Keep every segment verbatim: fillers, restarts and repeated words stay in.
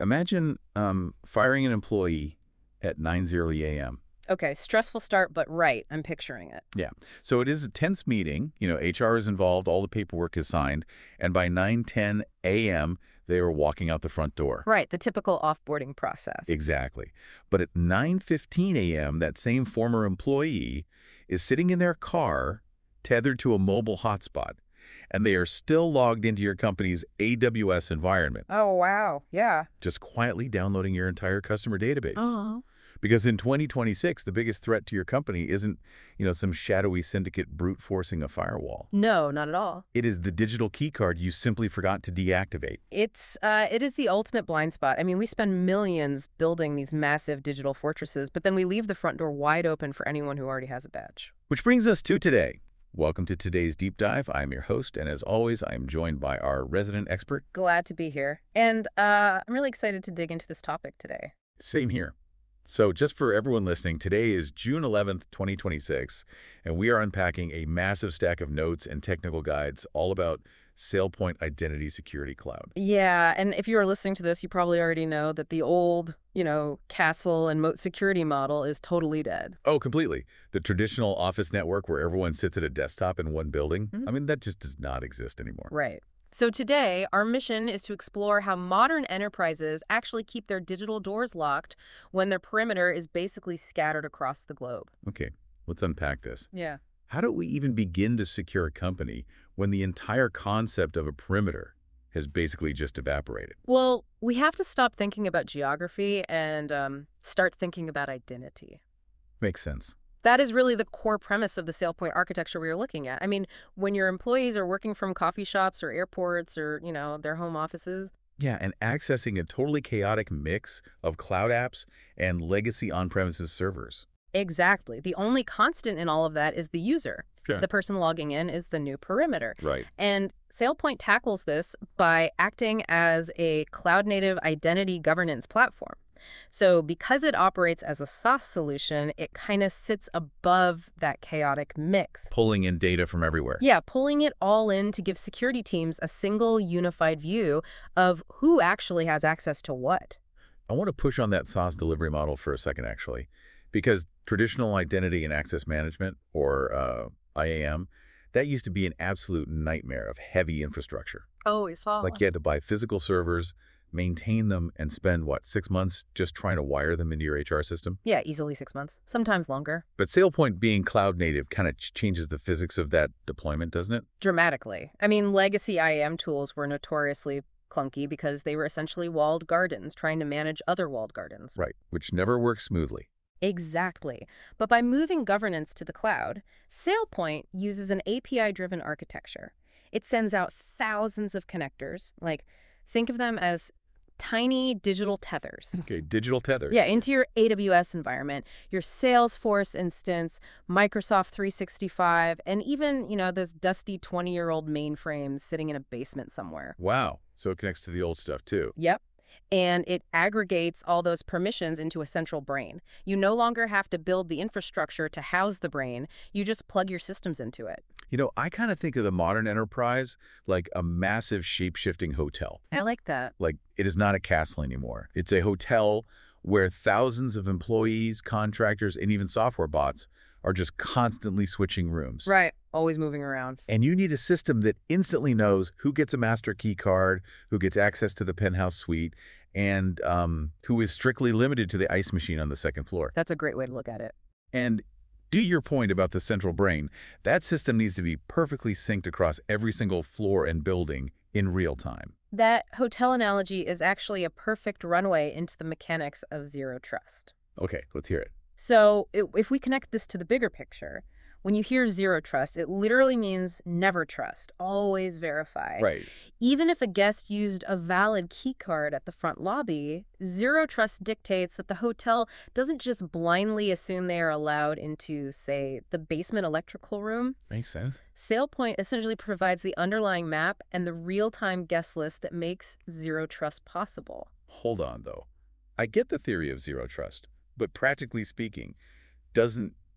Imagine um, firing an employee at nine thirty a m Okay, stressful start, but right. I'm picturing it. Yeah. So it is a tense meeting. You know, H R is involved. All the paperwork is signed. And by nine ten a m, they were walking out the front door. Right, the typical offboarding process. Exactly. But at nine fifteen a m, that same former employee is sitting in their car tethered to a mobile hotspot, and they are still logged into your company's A W S environment, Oh, wow. Yeah. just quietly downloading your entire customer database. Uh-huh. Because in twenty twenty-six, the biggest threat to your company isn't, you know, some shadowy syndicate brute forcing a firewall. No, not at all. It is the digital key card you simply forgot to deactivate. It's uh, it is the ultimate blind spot. I mean, we spend millions building these massive digital fortresses, but then we leave the front door wide open for anyone who already has a badge. Which brings us to today. Welcome to today's Deep Dive. I'm your host, and as always, I am joined by our resident expert. Glad to be here. And uh, I'm really excited to dig into this topic today. Same here. So just for everyone listening, today is June eleventh, twenty twenty-six, and we are unpacking a massive stack of notes and technical guides all about SailPoint Identity Security Cloud. Yeah, and if you are listening to this, you probably already know that the old, you know, castle and moat security model is totally dead. Oh, completely. The traditional office network where everyone sits at a desktop in one building, Mhm. I mean, that just does not exist anymore. Right. So today, our mission is to explore how modern enterprises actually keep their digital doors locked when their perimeter is basically scattered across the globe. Okay, let's unpack this. Yeah. How do we even begin to secure a company when the entire concept of a perimeter has basically just evaporated? Well, we have to stop thinking about geography and um, start thinking about identity. Makes sense. That is really the core premise of the SailPoint architecture we are looking at. I mean, when your employees are working from coffee shops or airports or, you know, their home offices. Yeah, and accessing a totally chaotic mix of cloud apps and legacy on-premises servers. Exactly. The only constant in all of that is the user. Sure. The person logging in is the new perimeter. Right. And SailPoint tackles this by acting as a cloud-native identity governance platform. So because it operates as a SaaS solution, it kind of sits above that chaotic mix. Pulling in data from everywhere. Yeah, pulling it all in to give security teams a single unified view of who actually has access to what. I want to push on that SaaS delivery model for a second, actually, because traditional identity and access management, or uh, I A M, that used to be an absolute nightmare of heavy infrastructure. Oh, you saw Like you had to buy physical servers, maintain them, and spend, what, six months just trying to wire them into your H R system? Yeah, easily six months, sometimes longer. But SailPoint being cloud native kind of ch changes the physics of that deployment, doesn't it? Dramatically. I mean, legacy I A M tools were notoriously clunky because they were essentially walled gardens trying to manage other walled gardens. Right, which never works smoothly. Exactly. But by moving governance to the cloud, SailPoint uses an A P I-driven architecture. It sends out thousands of connectors. Like, think of them as tiny digital tethers. Okay, digital tethers. Yeah, into your A W S environment, your Salesforce instance, Microsoft three sixty-five, and even, you know, those dusty twenty-year-old mainframes sitting in a basement somewhere. Wow, so it connects to the old stuff, too. Yep. And it aggregates all those permissions into a central brain. You no longer have to build the infrastructure to house the brain. You just plug your systems into it. You know, I kind of think of the modern enterprise like a massive shape-shifting hotel. I like that. Like, it is not a castle anymore. It's a hotel where thousands of employees, contractors, and even software bots are just constantly switching rooms. Right. Always moving around. And you need a system that instantly knows who gets a master key card, who gets access to the penthouse suite, and um, who is strictly limited to the ice machine on the second floor. That's a great way to look at it. And to your point about the central brain, that system needs to be perfectly synced across every single floor and building in real time. That hotel analogy is actually a perfect runway into the mechanics of zero trust. Okay, let's hear it. So i- if we connect this to the bigger picture, when you hear zero trust, it literally means never trust, always verify. Right. Even if a guest used a valid key card at the front lobby, zero trust dictates that the hotel doesn't just blindly assume they are allowed into, say, the basement electrical room. Makes sense. SailPoint essentially provides the underlying map and the real-time guest list that makes zero trust possible. Hold on, though. I get the theory of zero trust, but practically speaking, doesn't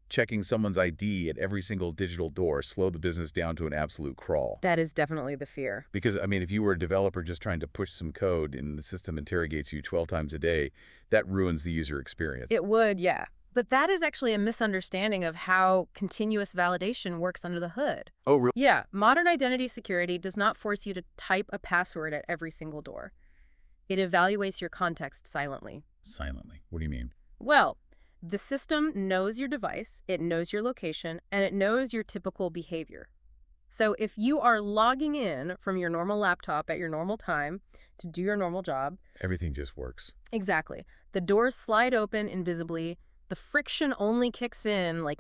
checking someone's I D at every single digital door slow the business down to an absolute crawl? That is definitely the fear. Because, I mean, if you were a developer just trying to push some code and the system interrogates you twelve times a day, that ruins the user experience. It would, yeah. But that is actually a misunderstanding of how continuous validation works under the hood. Oh, really? Yeah, modern identity security does not force you to type a password at every single door. It evaluates your context silently. Silently. What do you mean? Well, the system knows your device, it knows your location, and it knows your typical behavior. So if you are logging in from your normal laptop at your normal time to do your normal job... Everything just works. Exactly. The doors slide open invisibly. The friction only kicks in like...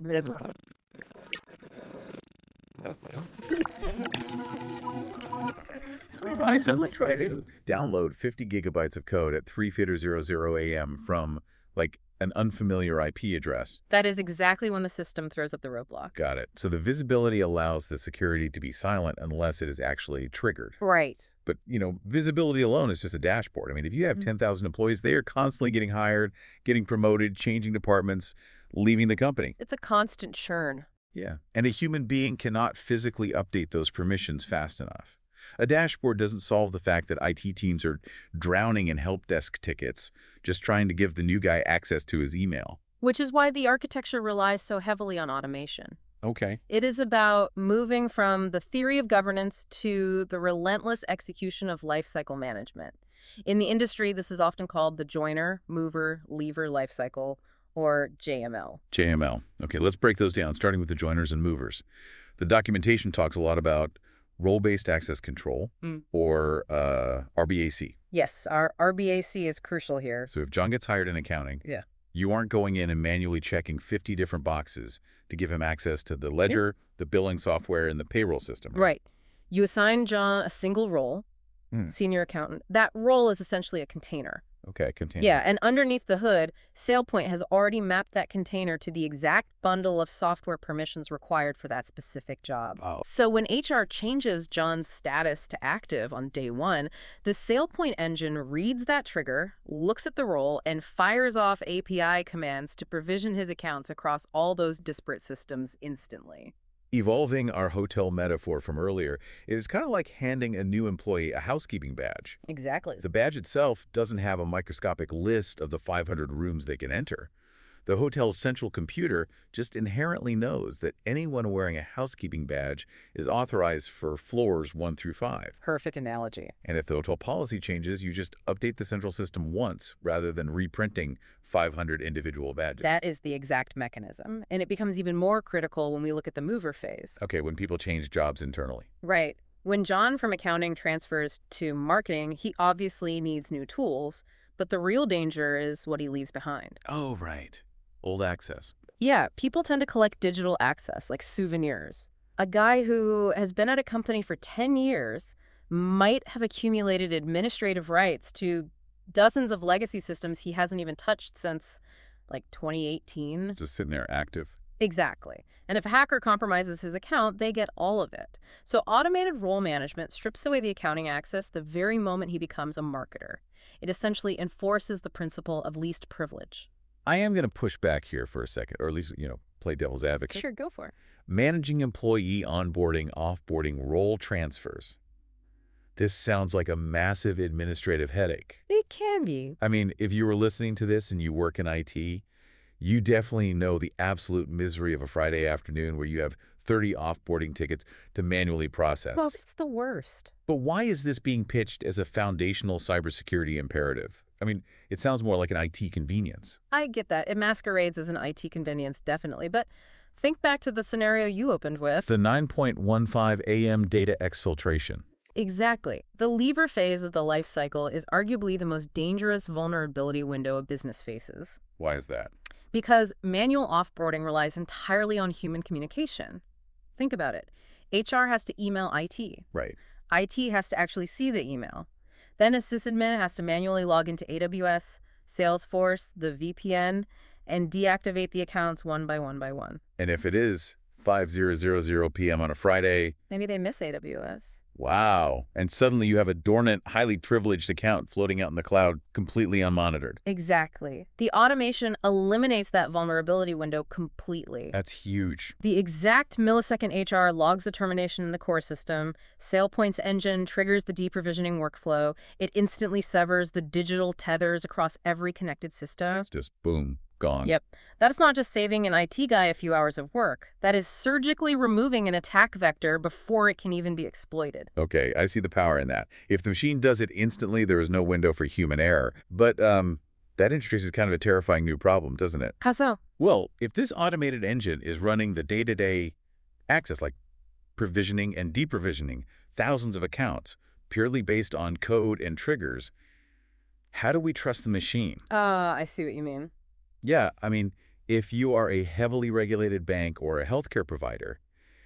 I suddenly try to download fifty gigabytes of code at three hundred a m from, like, an unfamiliar I P address. That is exactly when the system throws up the roadblock. Got it. So the visibility allows the security to be silent unless it is actually triggered. Right. But, you know, visibility alone is just a dashboard. I mean, if you have ten thousand employees, they are constantly getting hired, getting promoted, changing departments, leaving the company. It's a constant churn. Yeah. And a human being cannot physically update those permissions fast enough. A dashboard doesn't solve the fact that I T teams are drowning in help desk tickets, just trying to give the new guy access to his email. Which is why the architecture relies so heavily on automation. Okay. It is about moving from the theory of governance to the relentless execution of lifecycle management. In the industry, this is often called the joiner, mover, leaver lifecycle, or J M L. J M L. Okay, let's break those down, starting with the joiners and movers. The documentation talks a lot about role-based access control, mm. or uh, R B A C. Yes, our R B A C is crucial here. So if John gets hired in accounting, yeah. you aren't going in and manually checking fifty different boxes to give him access to the ledger, yeah. the billing software, and the payroll system. Right. right. You assign John a single role, mm. senior accountant. That role is essentially a container. Okay, container. Yeah, and underneath the hood, SailPoint has already mapped that container to the exact bundle of software permissions required for that specific job. Oh. So when H R changes John's status to active on day one, the SailPoint engine reads that trigger, looks at the role, and fires off A P I commands to provision his accounts across all those disparate systems instantly. Evolving our hotel metaphor from earlier, it is kind of like handing a new employee a housekeeping badge. Exactly. The badge itself doesn't have a microscopic list of the five hundred rooms they can enter. The hotel's central computer just inherently knows that anyone wearing a housekeeping badge is authorized for floors one through five. Perfect analogy. And if the hotel policy changes, you just update the central system once rather than reprinting five hundred individual badges. That is the exact mechanism. And it becomes even more critical when we look at the mover phase. Okay, when people change jobs internally. Right. When John from accounting transfers to marketing, he obviously needs new tools, but the real danger is what he leaves behind. Oh, right. Old access. Yeah, people tend to collect digital access, like souvenirs. A guy who has been at a company for ten years might have accumulated administrative rights to dozens of legacy systems he hasn't even touched since, like, twenty eighteen. Just sitting there active. Exactly. And if a hacker compromises his account, they get all of it. So automated role management strips away the accounting access the very moment he becomes a marketer. It essentially enforces the principle of least privilege. I am going to push back here for a second, or at least, you know, play devil's advocate. Sure, go for it. Managing employee onboarding, offboarding, role transfers. This sounds like a massive administrative headache. It can be. I mean, if you were listening to this and you work in I T, you definitely know the absolute misery of a Friday afternoon where you have thirty offboarding tickets to manually process. Well, it's the worst. But why is this being pitched as a foundational cybersecurity imperative? I mean, it sounds more like an I T convenience. I get that. It masquerades as an I T convenience, definitely. But think back to the scenario you opened with. The nine point one five A M data exfiltration. Exactly. The leaver phase of the life cycle is arguably the most dangerous vulnerability window a business faces. Why is that? Because manual offboarding relies entirely on human communication. Think about it. H R has to email I T. Right. I T has to actually see the email. Then a sysadmin has to manually log into A W S, Salesforce, the V P N, and deactivate the accounts one by one by one. And if it is five thousand p m on a Friday... Maybe they miss A W S. Wow. And suddenly you have a dormant, highly privileged account floating out in the cloud, completely unmonitored. Exactly. The automation eliminates that vulnerability window completely. That's huge. The exact millisecond H R logs the termination in the core system. SailPoint's engine triggers the deprovisioning workflow. It instantly severs the digital tethers across every connected system. It's just boom, gone. Yep. That's not just saving an I T guy a few hours of work. That is surgically removing an attack vector before it can even be exploited. Okay, I see the power in that. If the machine does it instantly, there is no window for human error. But um, that introduces kind of a terrifying new problem, doesn't it? How so? Well, if this automated engine is running the day-to-day access, like provisioning and deprovisioning thousands of accounts, purely based on code and triggers, how do we trust the machine? Ah, uh, I see what you mean. Yeah, I mean, if you are a heavily regulated bank or a healthcare provider,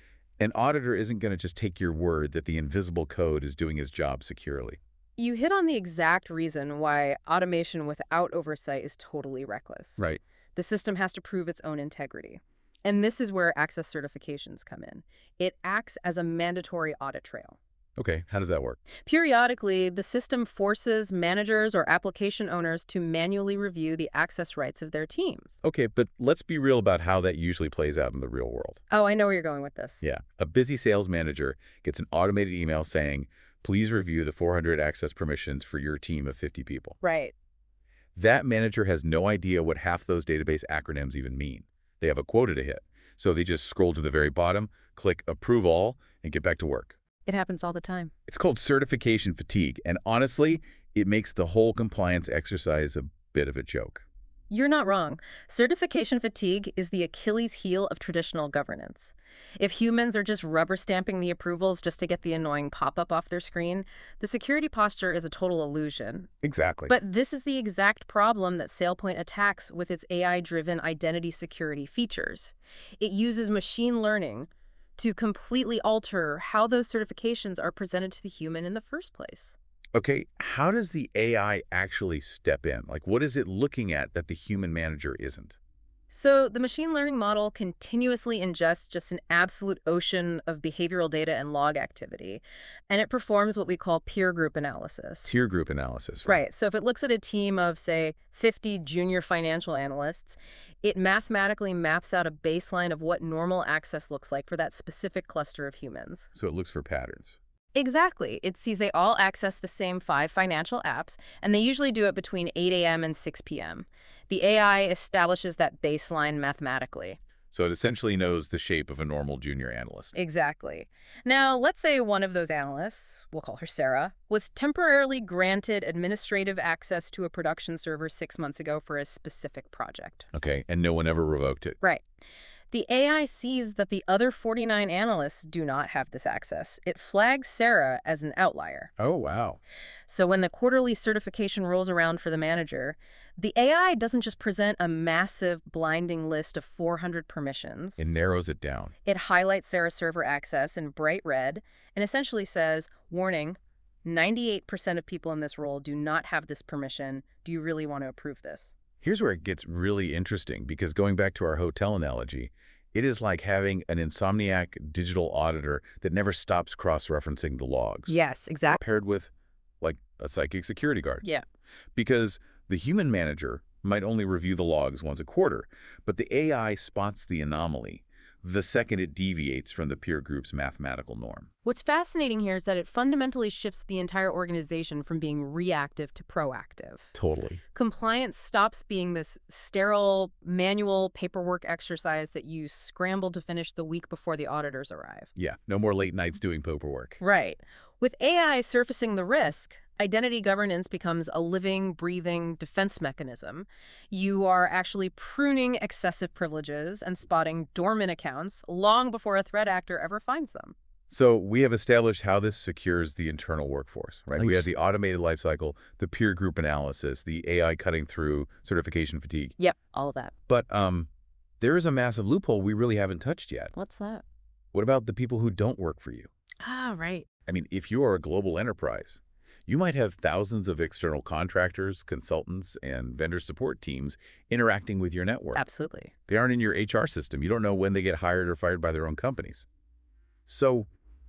an auditor isn't going to just take your word that the invisible code is doing its job securely. You hit on the exact reason why automation without oversight is totally reckless. Right. The system has to prove its own integrity. And this is where access certifications come in. It acts as a mandatory audit trail. Okay, how does that work? Periodically, the system forces managers or application owners to manually review the access rights of their teams. Okay, but let's be real about how that usually plays out in the real world. Oh, I know where you're going with this. Yeah, a busy sales manager gets an automated email saying, please review the four hundred access permissions for your team of fifty people. Right. That manager has no idea what half those database acronyms even mean. They have a quota to hit, so they just scroll to the very bottom, click Approve All, and get back to work. It happens all the time. It's called certification fatigue, and honestly, it makes the whole compliance exercise a bit of a joke. You're not wrong. Certification fatigue is the Achilles heel of traditional governance. If humans are just rubber stamping the approvals just to get the annoying pop-up off their screen, the security posture is a total illusion. Exactly. But this is the exact problem that SailPoint attacks with its A I-driven identity security features. It uses machine learning to completely alter how those certifications are presented to the human in the first place. Okay, how does the A I actually step in? Like, what is it looking at that the human manager isn't? So the machine learning model continuously ingests just an absolute ocean of behavioral data and log activity, and it performs what we call peer group analysis. Peer group analysis. Right. So if it looks at a team of, say, fifty junior financial analysts, it mathematically maps out a baseline of what normal access looks like for that specific cluster of humans. So it looks for patterns. Exactly. It sees they all access the same five financial apps, and they usually do it between eight A M and six P M The A I establishes that baseline mathematically. So it essentially knows the shape of a normal junior analyst. Exactly. Now, let's say one of those analysts, we'll call her Sarah, was temporarily granted administrative access to a production server six months ago for a specific project. Okay, and no one ever revoked it. Right. The A I sees that the other forty-nine analysts do not have this access. It flags Sarah as an outlier. Oh, wow. So when the quarterly certification rolls around for the manager, the A I doesn't just present a massive, blinding list of four hundred permissions. It narrows it down. It highlights Sarah's server access in bright red and essentially says, warning, ninety-eight percent of people in this role do not have this permission. Do you really want to approve this? Here's where it gets really interesting, because going back to our hotel analogy, it is like having an insomniac digital auditor that never stops cross-referencing the logs. Yes, exactly. Paired with, like, a psychic security guard. Yeah. Because the human manager might only review the logs once a quarter, but the A I spots the anomaly the second it deviates from the peer group's mathematical norm. What's fascinating here is that it fundamentally shifts the entire organization from being reactive to proactive. Totally. Compliance stops being this sterile, manual paperwork exercise that you scramble to finish the week before the auditors arrive. Yeah, no more late nights doing paperwork. Right. With A I surfacing the risk, identity governance becomes a living, breathing defense mechanism. You are actually pruning excessive privileges and spotting dormant accounts long before a threat actor ever finds them. So we have established how this secures the internal workforce, right? Nice. We have the automated lifecycle, the peer group analysis, the A I cutting through certification fatigue. Yep, all of that. But um, there is a massive loophole we really haven't touched yet. What's that? What about the people who don't work for you? Ah, right. I mean, if you are a global enterprise, you might have thousands of external contractors, consultants, and vendor support teams interacting with your network. Absolutely. They aren't in your H R system. You don't know when they get hired or fired by their own companies. So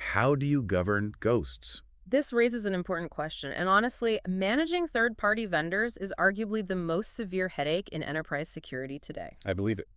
How do you govern ghosts? This raises an important question, and honestly, managing third-party vendors is arguably the most severe headache in enterprise security today. I believe it.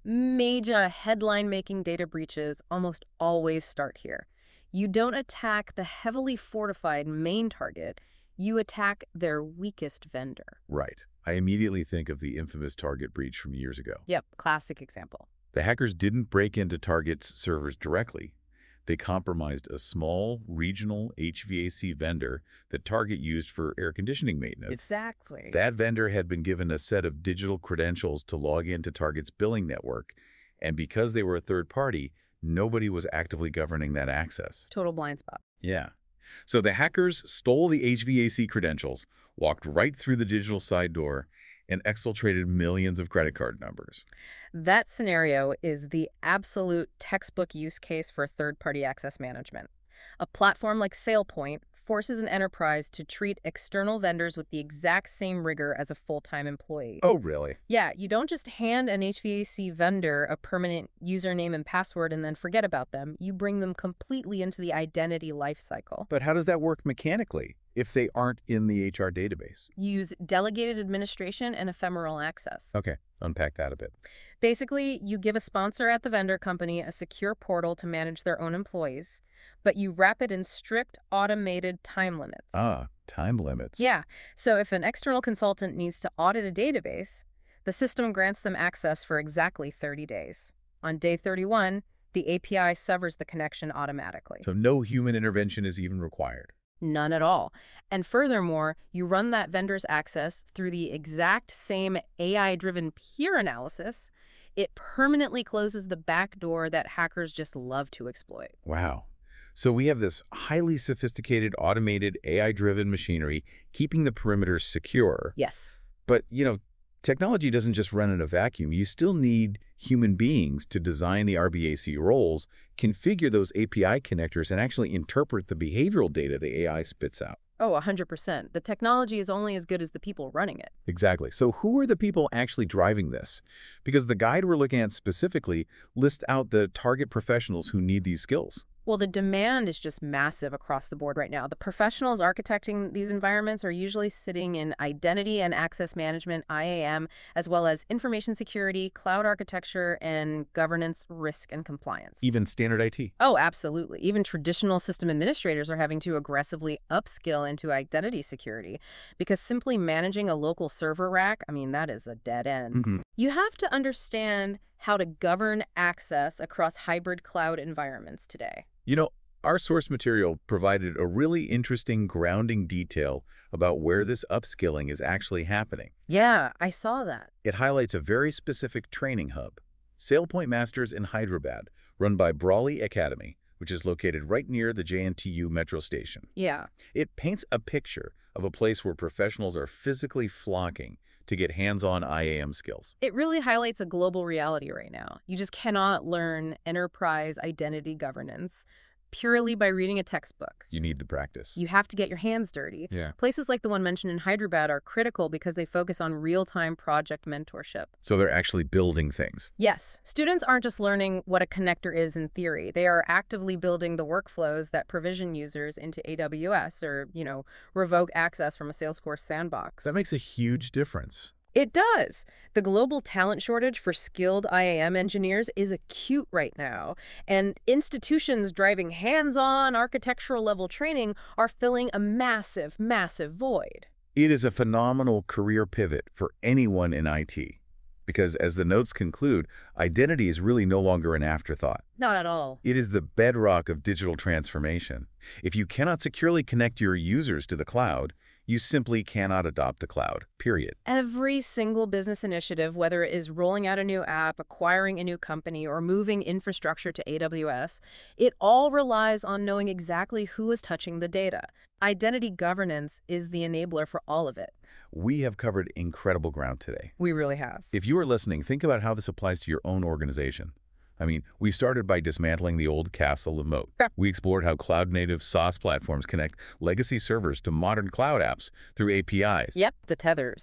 Major headline-making data breaches almost always start here. You don't attack the heavily fortified main target, you attack their weakest vendor. Right. I immediately think of the infamous Target breach from years ago. Yep, classic example. The hackers didn't break into Target's servers directly. They compromised a small, regional H V A C vendor that Target used for air conditioning maintenance. Exactly. That vendor had been given a set of digital credentials to log into Target's billing network, and because they were a third party, nobody was actively governing that access. Total blind spot. Yeah. So the hackers stole the H V A C credentials, walked right through the digital side door, and exfiltrated millions of credit card numbers. That scenario is the absolute textbook use case for third-party access management. A platform like SailPoint forces an enterprise to treat external vendors with the exact same rigor as a full-time employee. Oh, really? Yeah, you don't just hand an H V A C vendor a permanent username and password and then forget about them. You bring them completely into the identity lifecycle. But how does that work mechanically if they aren't in the H R database? You use delegated administration and ephemeral access. Okay, unpack that a bit. Basically, you give a sponsor at the vendor company a secure portal to manage their own employees, but you wrap it in strict automated time limits. Ah, time limits. Yeah, so if an external consultant needs to audit a database, the system grants them access for exactly thirty days. On day thirty-one, the A P I severs the connection automatically. So no human intervention is even required. None at all. And furthermore, you run that vendor's access through the exact same A I-driven peer analysis. It permanently closes the back door that hackers just love to exploit. Wow. So we have this highly sophisticated, automated, A I-driven machinery keeping the perimeter secure. Yes. But, you know, technology doesn't just run in a vacuum. You still need human beings to design the R B A C roles, configure those A P I connectors, and actually interpret the behavioral data the A I spits out. Oh, one hundred percent. The technology is only as good as the people running it. Exactly. So who are the people actually driving this? Because the guide we're looking at specifically lists out the target professionals who need these skills. Well, the demand is just massive across the board right now. The professionals architecting these environments are usually sitting in identity and access management, I A M, as well as information security, cloud architecture, and governance, risk, and compliance. Even standard I T. Oh, absolutely. Even traditional system administrators are having to aggressively upskill into identity security because simply managing a local server rack, I mean, that is a dead end. Mm-hmm. You have to understand how to govern access across hybrid cloud environments today. You know, our source material provided a really interesting grounding detail about where this upskilling is actually happening. Yeah, I saw that. It highlights a very specific training hub, SailPoint Masters in Hyderabad, run by Brawley Academy, which is located right near the J N T U metro station. Yeah. It paints a picture of a place where professionals are physically flocking to get hands-on I A M skills. It really highlights a global reality right now. You just cannot learn enterprise identity governance purely by reading a textbook. You need the practice. You have to get your hands dirty. Yeah. Places like the one mentioned in Hyderabad are critical because they focus on real-time project mentorship. So they're actually building things. Yes. Students aren't just learning what a connector is in theory. They are actively building the workflows that provision users into A W S or, you know, revoke access from a Salesforce sandbox. That makes a huge difference. It does. The global talent shortage for skilled I A M engineers is acute right now, and institutions driving hands-on architectural-level training are filling a massive, massive void. It is a phenomenal career pivot for anyone in I T, because as the notes conclude, identity is really no longer an afterthought. Not at all. It is the bedrock of digital transformation. If you cannot securely connect your users to the cloud, you simply cannot adopt the cloud, period. Every single business initiative, whether it is rolling out a new app, acquiring a new company, or moving infrastructure to A W S, it all relies on knowing exactly who is touching the data. Identity governance is the enabler for all of it. We have covered incredible ground today. We really have. If you are listening, think about how this applies to your own organization. I mean, we started by dismantling the old castle of moat. We explored how cloud-native SaaS platforms connect legacy servers to modern cloud apps through A P Is. Yep, the tethers. Right.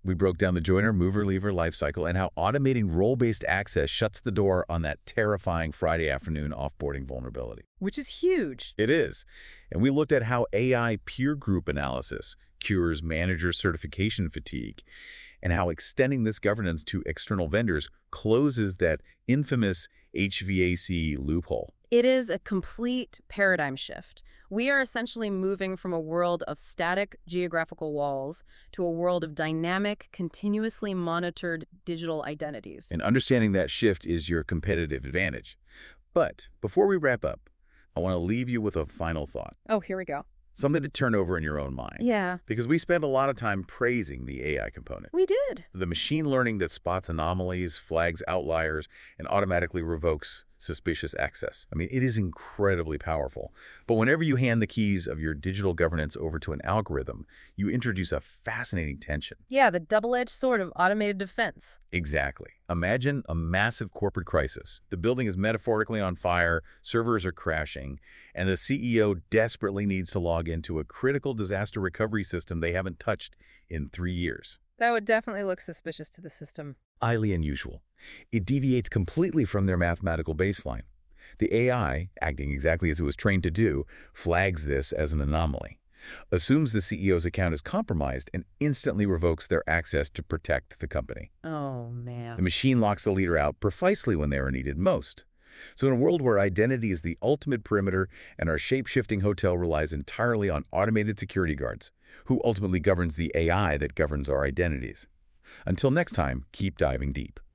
We broke down the joiner, mover, lever lifecycle and how automating role-based access shuts the door on that terrifying Friday afternoon offboarding vulnerability. Which is huge. It is. And we looked at how A I peer group analysis cures manager certification fatigue, and how extending this governance to external vendors closes that infamous H V A C loophole. It is a complete paradigm shift. We are essentially moving from a world of static geographical walls to a world of dynamic, continuously monitored digital identities. And understanding that shift is your competitive advantage. But before we wrap up, I want to leave you with a final thought. Oh, here we go. Something to turn over in your own mind. Yeah. Because we spent a lot of time praising the A I component. We did. The machine learning that spots anomalies, flags outliers, and automatically revokes suspicious access. I mean, it is incredibly powerful. But whenever you hand the keys of your digital governance over to an algorithm, you introduce a fascinating tension. Yeah, the double-edged sword of automated defense. Exactly. Imagine a massive corporate crisis. The building is metaphorically on fire, servers are crashing, and the C E O desperately needs to log into a critical disaster recovery system they haven't touched in three years. That would definitely look suspicious to the system. Highly unusual. It deviates completely from their mathematical baseline. The A I, acting exactly as it was trained to do, flags this as an anomaly, assumes the C E O's account is compromised, and instantly revokes their access to protect the company. Oh, man. The machine locks the leader out precisely when they are needed most. So in a world where identity is the ultimate perimeter and our shape-shifting hotel relies entirely on automated security guards, who ultimately governs the A I that governs our identities? Until next time, keep diving deep.